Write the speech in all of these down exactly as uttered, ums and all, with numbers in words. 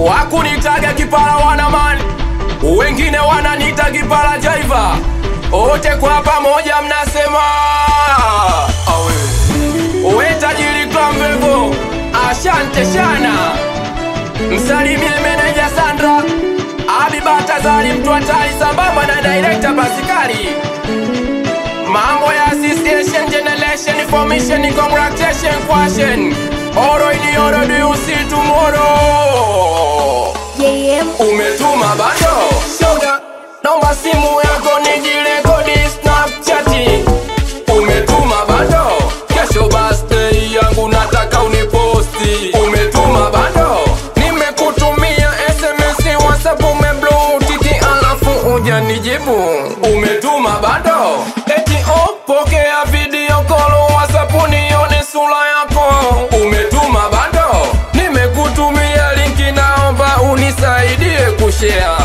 Wakunitaga kipala wanamani, wengine wananita kipala jaiva. Ote kwa pamoja mnasema awe uwe tajiri kwa mvevo. Asante shana. Msalimie meneja Sandra, Abibata Zari mtu hatari sambamba na director Basikari. Mambo ya association, generation, information, congratulation, question. Oro ini oro, do you see tomorrow? Yeah. Umetuma bado shoga, naomba simu yako nijirekodi Snapchat. Umetuma bado, kesho birthday yangu nataka uniposti. Umetuma bado, nimekutumia S M S, WhatsApp umeblow tiki alafu hujanijibu. Umetuma bado, eti oh pokea video call WhatsApp nione sura yako. Umetuma bado, nimekutumia linki naomba unisaidie kushare.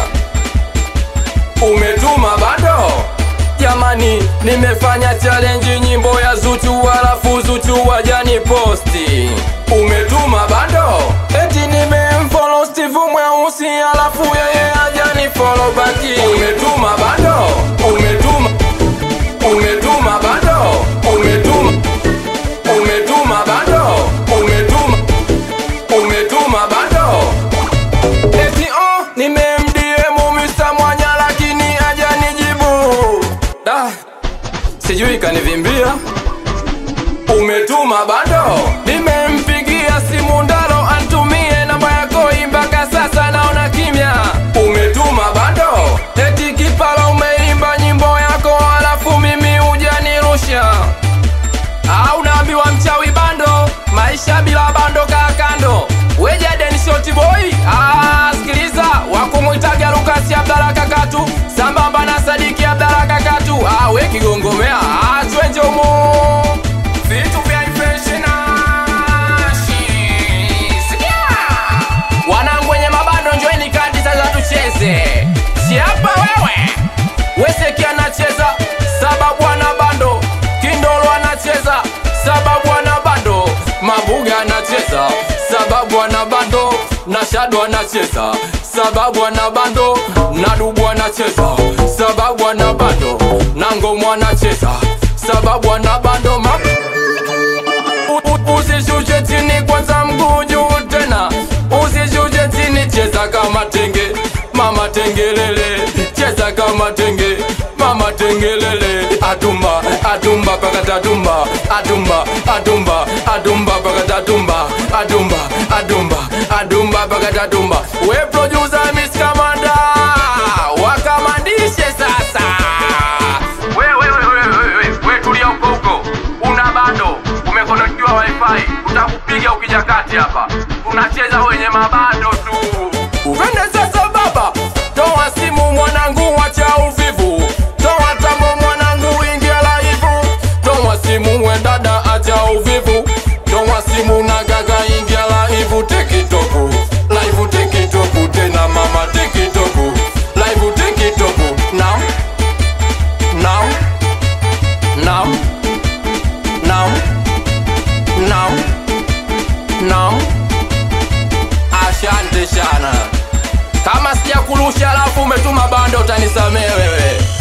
Umetuma bado, jamani nimefanya challenge nyimbo ya Zuchu alafu Zuchu wajani posti. Umetuma bado, eti nimemfollow Steve Mweusi alafu yeye hajani follow back. Umetuma bado, umetuma umetuma bado, umetuma umetuma bado, umetuma umetuma bado, eti oh nimemdm Mister Mwanya lakini hajanijibu. Da, sijui kanivimbia. Umetuma bado, nimempigia simu Ndaro antumie namba yako mpaka sasa naona kimya. Umetuma bado, eti kipala umeimba nyimbo yako alafu mimi hujanirusha. Au naambiwa mchawi bando, maisha bila bando kakando. Weja den short boy, ah sikiliza, wakumuitaga Lucas Abdalla Kakatu sambamba na Sadiki Abdalla Kakatu. Ah we kigongomea, ah twenje umo vitu vya inflation. Sikia wanangu wenye mabando, njoeni kadi sasa tucheze. Siapa wewe Weseki anacheza sababu ana bando, Kindolo anacheza sababu ana bando, Mabuga anacheza sababu ana bando, na Shado anacheza sababu ana bando, na Dubu anacheza sababu ana bando, na Ngomo anacheza sababu ana bando. Usishushe chini kwanza mguu juu tena, usishushe chini, cheza kama tenge mama tengelele, cheza kama tenge mama tengelele. Atumba atumba paka tatumba, atumba atumba atumba paka tatumba, atumba atumba atumba paka tatumba. We producer Miss Kamanda, wakamandishe sasa. We we we we we we tulia huko huko, una bando umekonektiwa wifi, utakupiga ukija kati hapa. Tunacheza wenye mabando tu. Upende sasa baba, toa simu mwanangu wacha uvivu, toa tambo mwanangu ingia live, toa simu we dada acha uvivu, toa simu na gaga ingia live. TikTok live, TikTok tena mama, TikTok live, TikTok now now now now now now. Asante shana. Kama sija kurusha alafu umetuma bando utanisamee wewe.